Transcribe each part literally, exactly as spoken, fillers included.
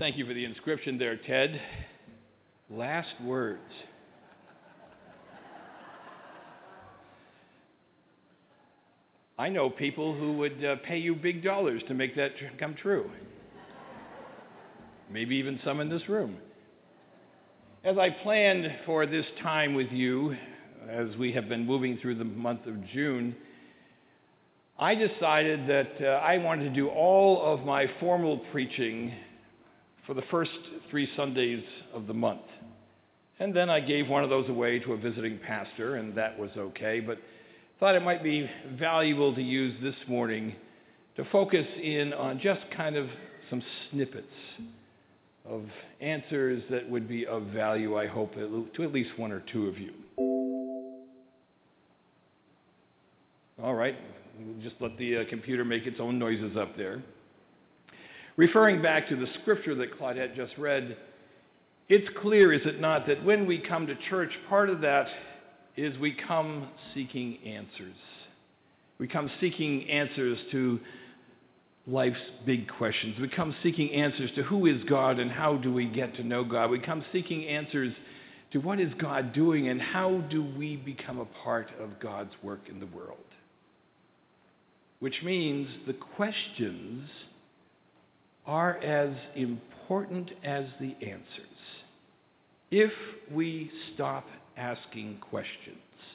Thank you for the inscription there, Ted. Last words. I know people who would uh, pay you big dollars to make that tr- come true. Maybe even some in this room. As I planned for this time with you, as we have been moving through the month of June, I decided that uh, I wanted to do all of my formal preaching for the first three Sundays of the month. And then I gave one of those away to a visiting pastor, and that was okay, but thought it might be valuable to use this morning to focus in on just kind of some snippets of answers that would be of value, I hope, to at least one or two of you. All right, we'll just let the uh, computer make its own noises up there. Referring back to the scripture that Claudette just read, it's clear, is it not, that when we come to church, part of that is we come seeking answers. We come seeking answers to life's big questions. We come seeking answers to who is God and how do we get to know God. We come seeking answers to what is God doing and how do we become a part of God's work in the world. Which means the questions are as important as the answers. If we stop asking questions,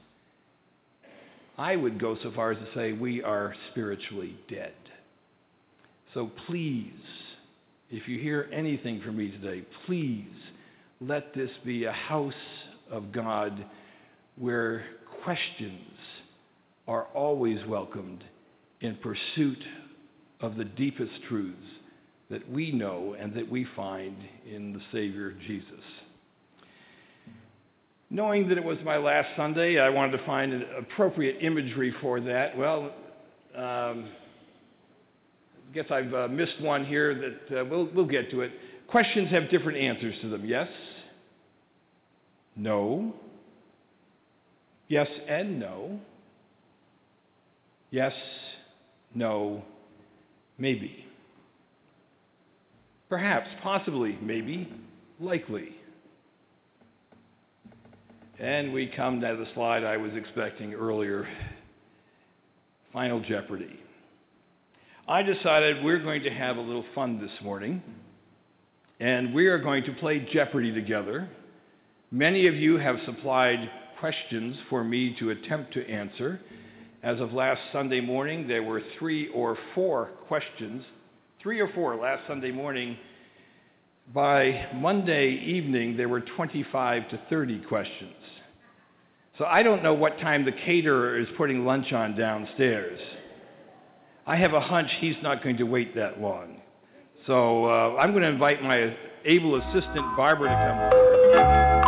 I would go so far as to say we are spiritually dead. So please, if you hear anything from me today, please let this be a house of God where questions are always welcomed in pursuit of the deepest truths that we know and that we find in the Savior Jesus. Knowing that it was my last Sunday, I wanted to find an appropriate imagery for that. Well, um, I guess I've uh, missed one here that uh, we'll, we'll get to it. Questions have different answers to them. Yes? No? Yes and no? Yes, no, maybe. Perhaps, possibly, maybe, likely. And we come to the slide I was expecting earlier, Final Jeopardy. I decided we're going to have a little fun this morning, and we are going to play Jeopardy together. Many of you have supplied questions for me to attempt to answer. As of last Sunday morning, there were three or four questions, three or four last Sunday morning. By Monday evening, there were twenty-five to thirty questions. So I don't know what time the caterer is putting lunch on downstairs. I have a hunch he's not going to wait that long. So uh, I'm going to invite my able assistant, Barbara, to come forward.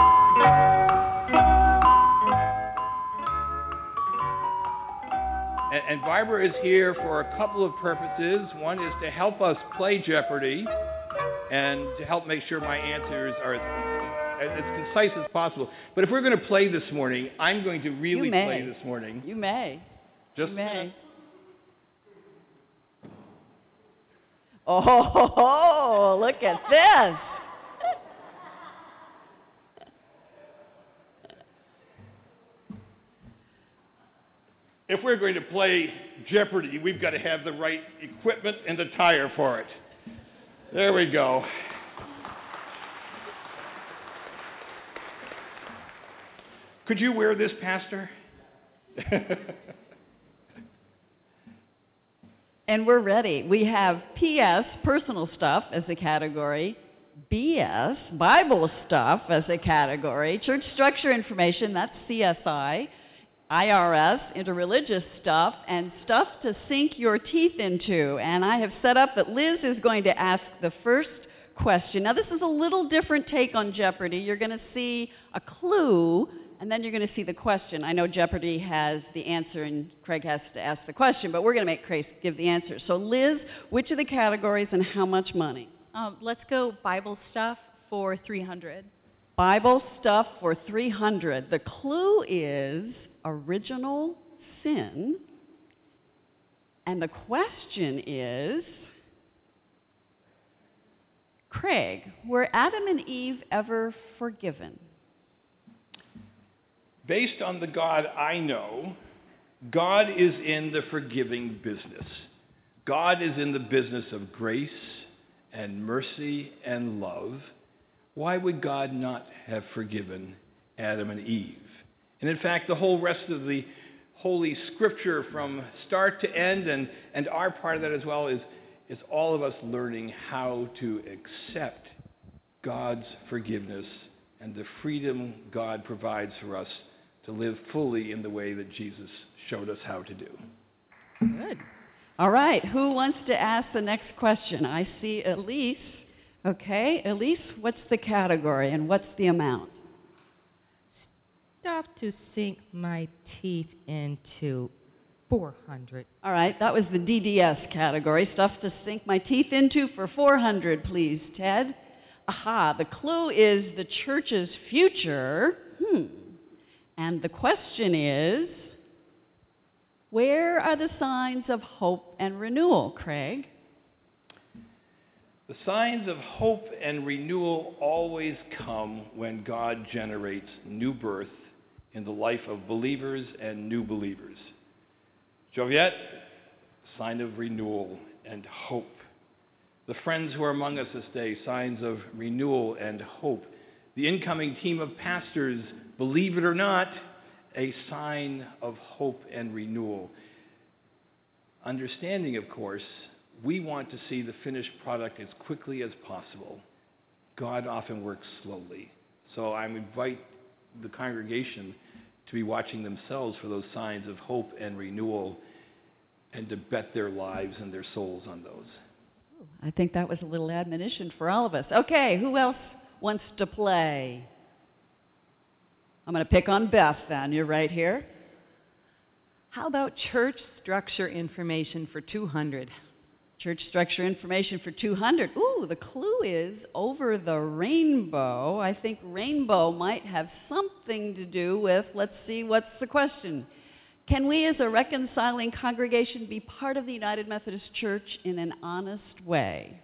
And, and Barbara is here for a couple of purposes. One is to help us play Jeopardy and to help make sure my answers are as, as concise as possible. But if we're going to play this morning, I'm going to really play this morning. You may. Just you may. Oh, look at this. If we're going to play Jeopardy, we've got to have the right equipment and attire for it. There we go. Could you wear this, Pastor? And we're ready. We have P S, personal stuff, as a category. B S, Bible stuff, as a category. Church structure information, that's C S I. I R S, interreligious stuff, and stuff to sink your teeth into. And I have set up that Liz is going to ask the first question. Now, this is a little different take on Jeopardy. You're going to see a clue, and then you're going to see the question. I know Jeopardy has the answer, and Craig has to ask the question, but we're going to make Craig give the answer. So, Liz, which of the categories and how much money? Um, let's go Bible stuff for three hundred. Bible stuff for three hundred. The clue is original sin, and the question is Craig, were Adam and Eve ever forgiven? Based on the God I know, God is in the forgiving business. God is in the business of grace and mercy and love. Why would God not have forgiven Adam and Eve? And in fact, the whole rest of the Holy Scripture from start to end, and, and our part of that as well, is, is all of us learning how to accept God's forgiveness and the freedom God provides for us to live fully in the way that Jesus showed us how to do. Good. All right, who wants to ask the next question? I see Elise. Okay, Elise, what's the category and what's the amount? Stuff to sink my teeth into, four hundred. All right, that was the D D S category. Stuff to sink my teeth into for four hundred, please, Ted. Aha, the clue is the church's future. Hmm. And the question is, where are the signs of hope and renewal, Craig? The signs of hope and renewal always come when God generates new birth in the life of believers and new believers. Joliet, sign of renewal and hope. The friends who are among us this day, signs of renewal and hope. The incoming team of pastors, believe it or not, a sign of hope and renewal. Understanding, of course, we want to see the finished product as quickly as possible. God often works slowly. So I invite the congregation to be watching themselves for those signs of hope and renewal and to bet their lives and their souls on those. I think that was a little admonition for all of us. Okay, who else wants to play? I'm going to pick on Beth then. You're right here. How about church structure information for two hundred? Church structure information for two hundred. Ooh, the clue is over the rainbow. I think rainbow might have something to do with, let's see, what's the question? Can we as a reconciling congregation be part of the United Methodist Church in an honest way?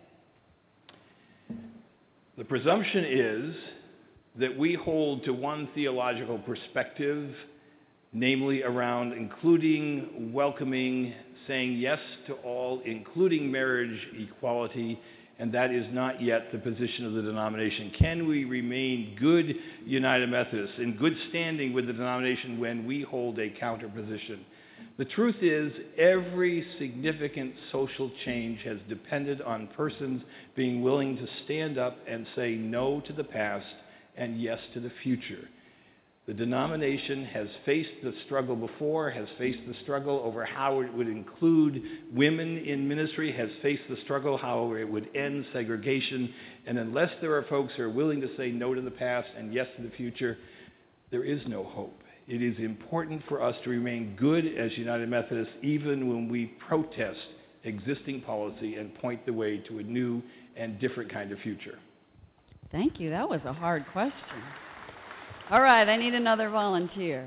The presumption is that we hold to one theological perspective, namely around including, welcoming, saying yes to all, including marriage equality, and that is not yet the position of the denomination. Can we remain good United Methodists, in good standing with the denomination when we hold a counter position? The truth is, every significant social change has depended on persons being willing to stand up and say no to the past and yes to the future. The denomination has faced the struggle before, has faced the struggle over how it would include women in ministry, has faced the struggle how it would end segregation, and unless there are folks who are willing to say no to the past and yes to the future, there is no hope. It is important for us to remain good as United Methodists even when we protest existing policy and point the way to a new and different kind of future. Thank you. That was a hard question. All right, I need another volunteer.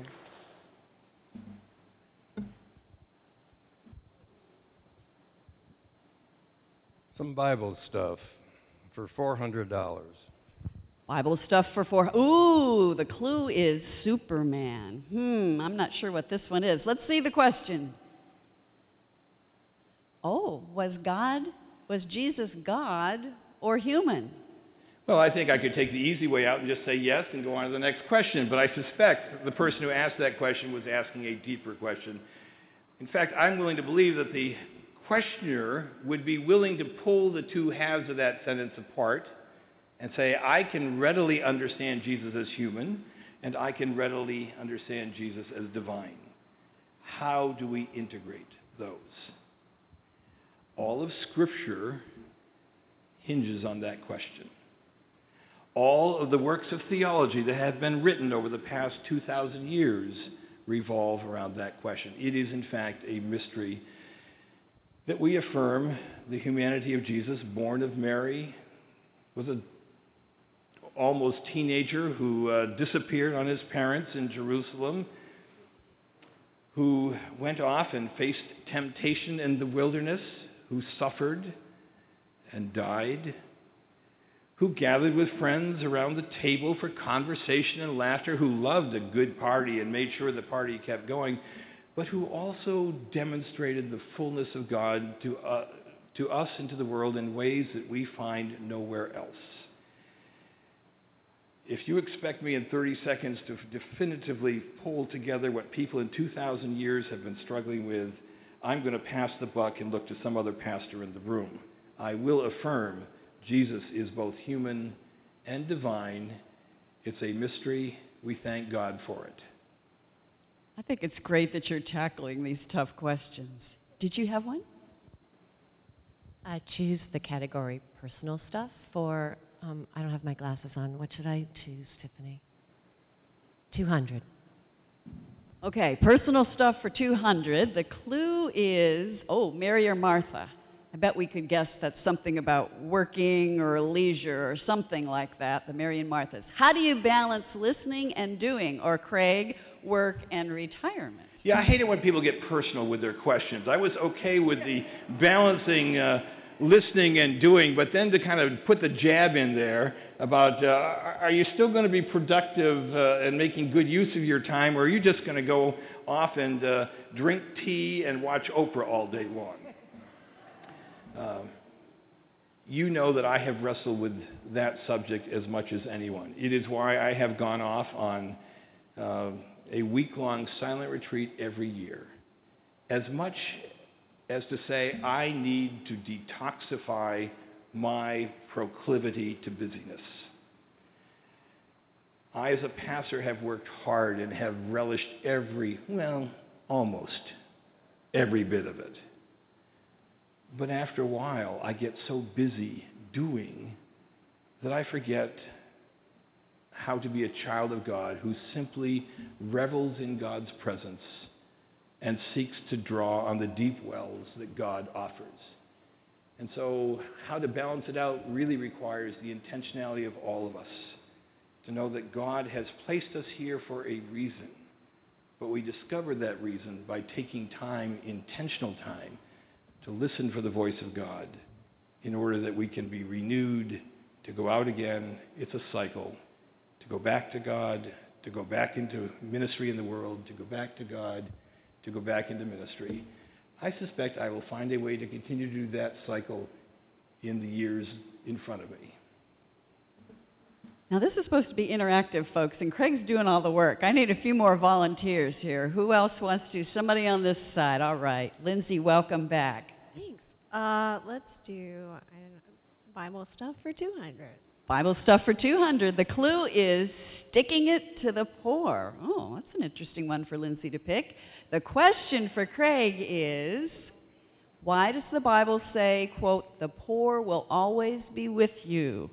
Some Bible stuff for four hundred dollars. Bible stuff for four. Ooh, the clue is Superman. Hmm, I'm not sure what this one is. Let's see the question. Oh, was God, was Jesus God or human? Well, I think I could take the easy way out and just say yes and go on to the next question, but I suspect the person who asked that question was asking a deeper question. In fact, I'm willing to believe that the questioner would be willing to pull the two halves of that sentence apart and say, I can readily understand Jesus as human, and I can readily understand Jesus as divine. How do we integrate those? All of Scripture hinges on that question. All of the works of theology that have been written over the past two thousand years revolve around that question. It is, in fact, a mystery that we affirm the humanity of Jesus, born of Mary, was an almost teenager who uh, disappeared on his parents in Jerusalem, who went off and faced temptation in the wilderness, who suffered and died, who gathered with friends around the table for conversation and laughter, who loved a good party and made sure the party kept going, but who also demonstrated the fullness of God to, uh, to us and to the world in ways that we find nowhere else. If you expect me in thirty seconds to definitively pull together what people in two thousand years have been struggling with, I'm going to pass the buck and look to some other pastor in the room. I will affirm Jesus is both human and divine. It's a mystery. We thank God for it. I think it's great that you're tackling these tough questions. Did you have one? I choose the category personal stuff for, um, I don't have my glasses on. What should I choose, Tiffany? two hundred. Okay, personal stuff for two hundred. The clue is, oh, Mary or Martha. I bet we could guess that's something about working or leisure or something like that, the Mary and Marthas. How do you balance listening and doing, or Craig, work and retirement? Yeah, I hate it when people get personal with their questions. I was okay with the balancing uh, listening and doing, but then to kind of put the jab in there about uh, are you still going to be productive uh, and making good use of your time, or are you just going to go off and uh, drink tea and watch Oprah all day long? Uh, you know that I have wrestled with that subject as much as anyone. It is why I have gone off on uh, a week-long silent retreat every year. As much as to say I need to detoxify my proclivity to busyness. I, as a pastor, have worked hard and have relished every, well, almost every bit of it. But after a while, I get so busy doing that I forget how to be a child of God who simply revels in God's presence and seeks to draw on the deep wells that God offers. And so how to balance it out really requires the intentionality of all of us to know that God has placed us here for a reason, but we discover that reason by taking time, intentional time, to listen for the voice of God in order that we can be renewed, to go out again. It's a cycle. To go back to God, to go back into ministry in the world, to go back to God, to go back into ministry. I suspect I will find a way to continue to do that cycle in the years in front of me. Now, this is supposed to be interactive, folks, and Craig's doing all the work. I need a few more volunteers here. Who else wants to? Somebody on this side. All right. Lindsay, welcome back. Thanks. Uh, let's do I don't know, Bible stuff for two hundred. Bible stuff for two hundred. The clue is sticking it to the poor. Oh, that's an interesting one for Lindsay to pick. The question for Craig is, why does the Bible say, quote, the poor will always be with you?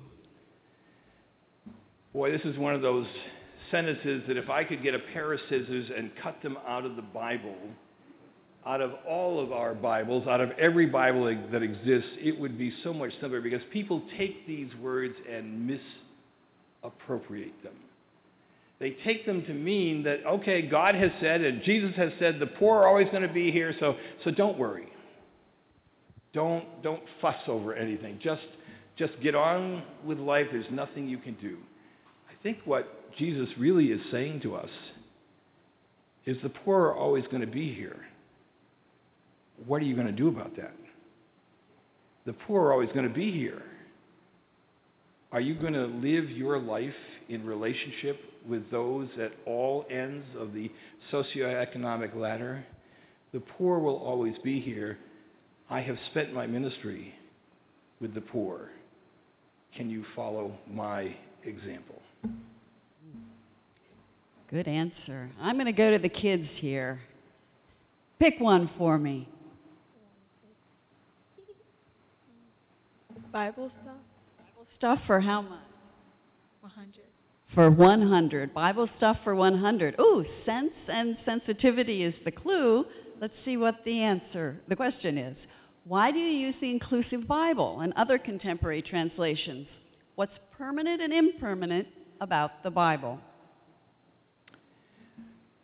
Boy, this is one of those sentences that if I could get a pair of scissors and cut them out of the Bible, out of all of our Bibles, out of every Bible that exists, it would be so much simpler because people take these words and misappropriate them. They take them to mean that, okay, God has said and Jesus has said the poor are always going to be here, so so don't worry. Don't don't fuss over anything. Just just get on with life. There's nothing you can do. I think what Jesus really is saying to us is the poor are always going to be here. What are you going to do about that? The poor are always going to be here. Are you going to live your life in relationship with those at all ends of the socioeconomic ladder? The poor will always be here. I have spent my ministry with the poor. Can you follow my example? Good answer. I'm going to go to the kids here. Pick one for me. Bible stuff? Bible stuff for how much? one hundred. For one hundred. Bible stuff for one hundred. Ooh, sense and sensitivity is the clue. Let's see what the answer, the question is. Why do you use the Inclusive Bible and other contemporary translations? What's permanent and impermanent about the Bible?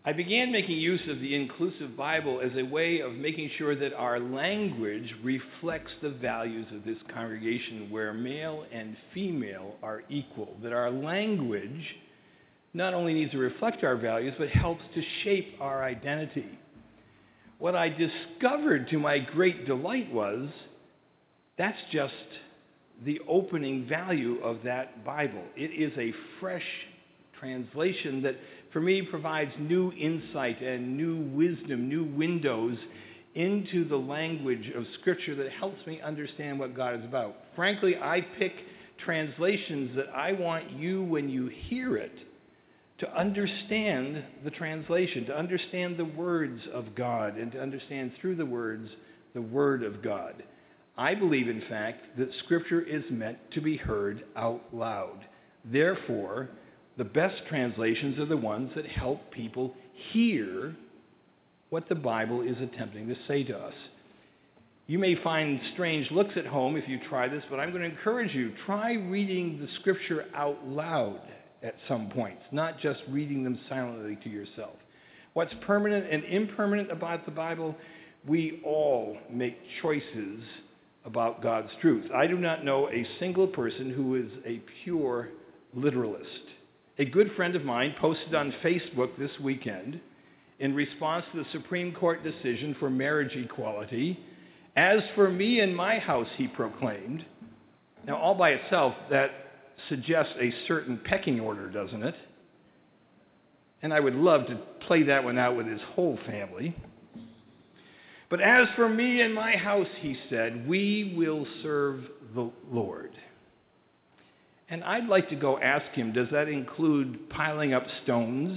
I began making use of the Inclusive Bible as a way of making sure that our language reflects the values of this congregation where male and female are equal, that our language not only needs to reflect our values, but helps to shape our identity. What I discovered to my great delight was that's just the opening value of that Bible. It is a fresh translation that, for me, provides new insight and new wisdom, new windows into the language of Scripture that helps me understand what God is about. Frankly, I pick translations that I want you, when you hear it, to understand the translation, to understand the words of God, and to understand through the words the Word of God. I believe, in fact, that Scripture is meant to be heard out loud. Therefore, the best translations are the ones that help people hear what the Bible is attempting to say to us. You may find strange looks at home if you try this, but I'm going to encourage you, try reading the Scripture out loud at some points, not just reading them silently to yourself. What's permanent and impermanent about the Bible? We all make choices about God's truth. I do not know a single person who is a pure literalist. A good friend of mine posted on Facebook this weekend, in response to the Supreme Court decision for marriage equality, "As for me and my house," he proclaimed. Now, all by itself, that suggests a certain pecking order, doesn't it? And I would love to play that one out with his whole family. But as for me and my house, he said, we will serve the Lord. And I'd like to go ask him, does that include piling up stones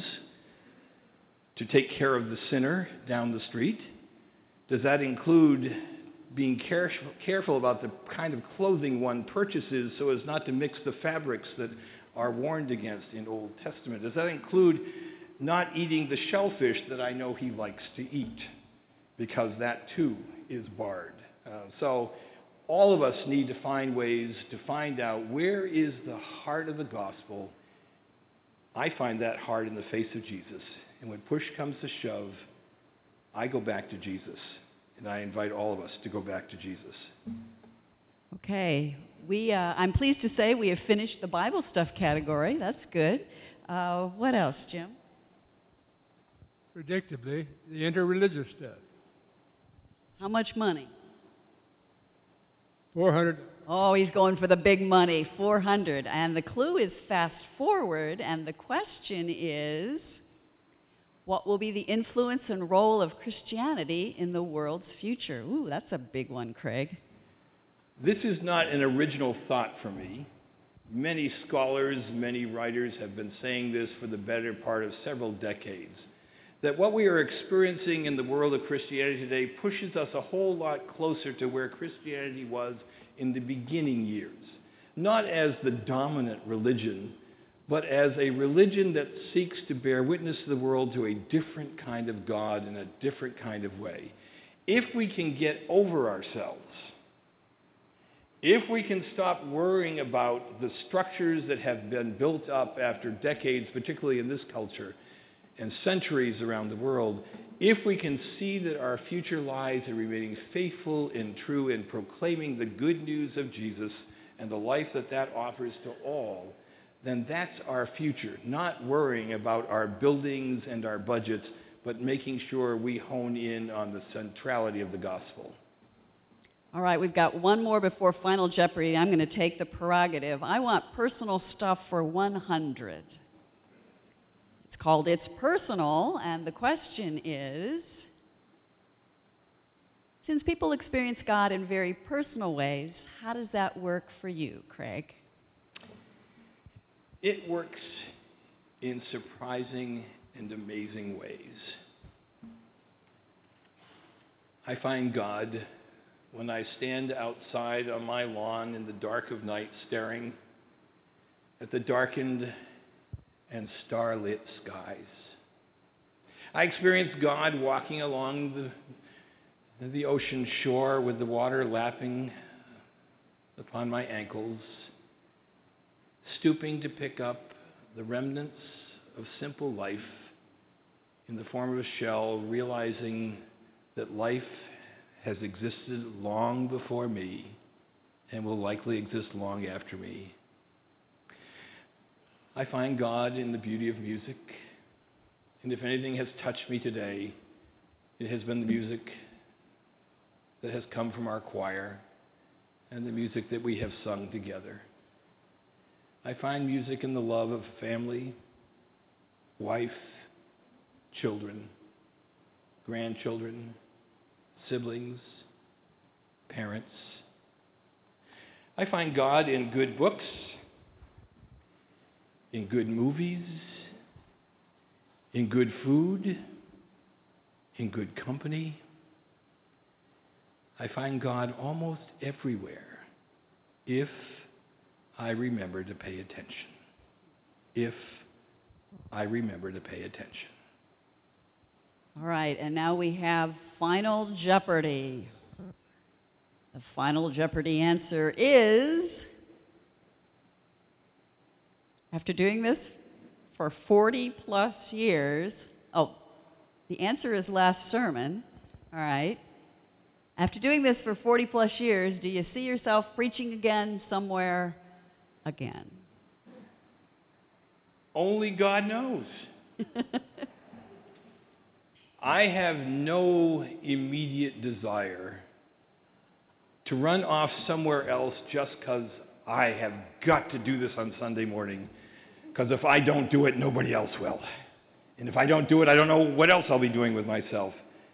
to take care of the sinner down the street? Does that include being care- careful about the kind of clothing one purchases so as not to mix the fabrics that are warned against in Old Testament? Does that include not eating the shellfish that I know he likes to eat? Because that too is barred. Uh, so all of us need to find ways to find out where is the heart of the gospel. I find that heart in the face of Jesus. And when push comes to shove, I go back to Jesus. And I invite all of us to go back to Jesus. Okay. We, uh, I'm pleased to say we have finished the Bible stuff category. That's good. Uh, what else, Jim? Predictably, the interreligious stuff. How much money? four hundred. Oh, he's going for the big money, four hundred. And the clue is fast forward, and the question is, what will be the influence and role of Christianity in the world's future? Ooh, that's a big one, Craig. This is not an original thought for me. Many scholars, many writers have been saying this for the better part of several decades, that what we are experiencing in the world of Christianity today pushes us a whole lot closer to where Christianity was in the beginning years, not as the dominant religion, but as a religion that seeks to bear witness to the world to a different kind of God in a different kind of way. If we can get over ourselves, if we can stop worrying about the structures that have been built up after decades, particularly in this culture, and centuries around the world, if we can see that our future lies in remaining faithful and true in proclaiming the good news of Jesus and the life that that offers to all, then that's our future. Not worrying about our buildings and our budgets, but making sure we hone in on the centrality of the gospel. All right, we've got one more before Final Jeopardy. I'm going to take the prerogative. I want personal stuff for one hundred. It's called It's Personal, and the question is, since people experience God in very personal ways, how does that work for you, Craig? It works in surprising and amazing ways. I find God when I stand outside on my lawn in the dark of night staring at the darkened and starlit skies. I experience God walking along the, the ocean shore with the water lapping upon my ankles, stooping to pick up the remnants of simple life in the form of a shell, realizing that life has existed long before me and will likely exist long after me. I find God in the beauty of music, and if anything has touched me today, it has been the music that has come from our choir and the music that we have sung together. I find music in the love of family, wife, children, grandchildren, siblings, parents. I find God in good books, in good movies, in good food, in good company. I find God almost everywhere if I remember to pay attention. If I remember to pay attention. All right, and now we have Final Jeopardy. The Final Jeopardy answer is, after doing this for forty plus years, oh, the answer is last sermon, all right. After doing this for forty plus years, do you see yourself preaching again somewhere again? Only God knows. I have no immediate desire to run off somewhere else just because I have got to do this on Sunday morning, because if I don't do it, nobody else will. And if I don't do it, I don't know what else I'll be doing with myself.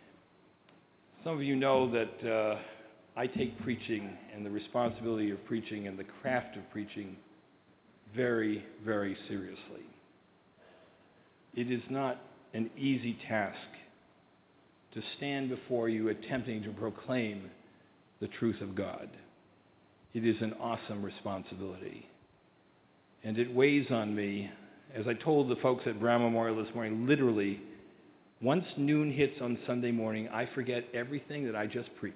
Some of you know that uh, I take preaching and the responsibility of preaching and the craft of preaching very, very seriously. It is not an easy task to stand before you attempting to proclaim the truth of God. It is an awesome responsibility. And it weighs on me, as I told the folks at Brown Memorial this morning, literally, once noon hits on Sunday morning, I forget everything that I just preached.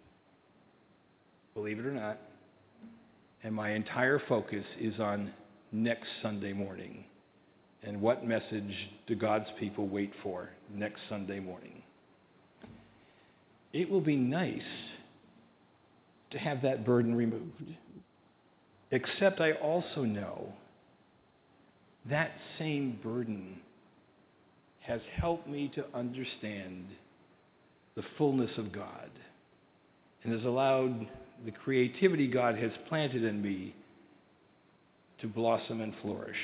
Believe it or not. And my entire focus is on next Sunday morning. And what message do God's people wait for next Sunday morning? It will be nice to have that burden removed. Except I also know that same burden has helped me to understand the fullness of God and has allowed the creativity God has planted in me to blossom and flourish.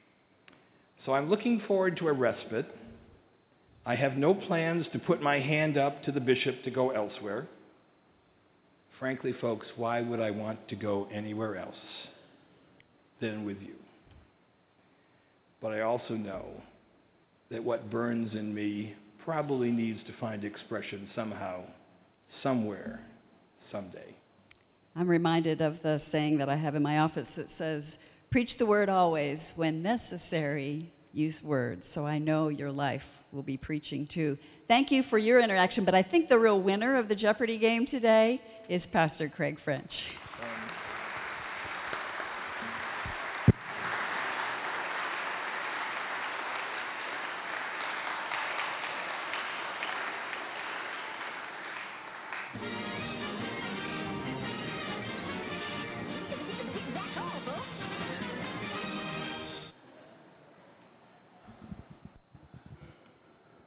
So I'm looking forward to a respite. I have no plans to put my hand up to the bishop to go elsewhere. Frankly, folks, why would I want to go anywhere else than with you? But I also know that what burns in me probably needs to find expression somehow, somewhere, someday. I'm reminded of the saying that I have in my office that says, preach the word always. When necessary, use words. So I know your life will be preaching too. Thank you for your interaction, but I think the real winner of the Jeopardy game today is Pastor Craig French. Um,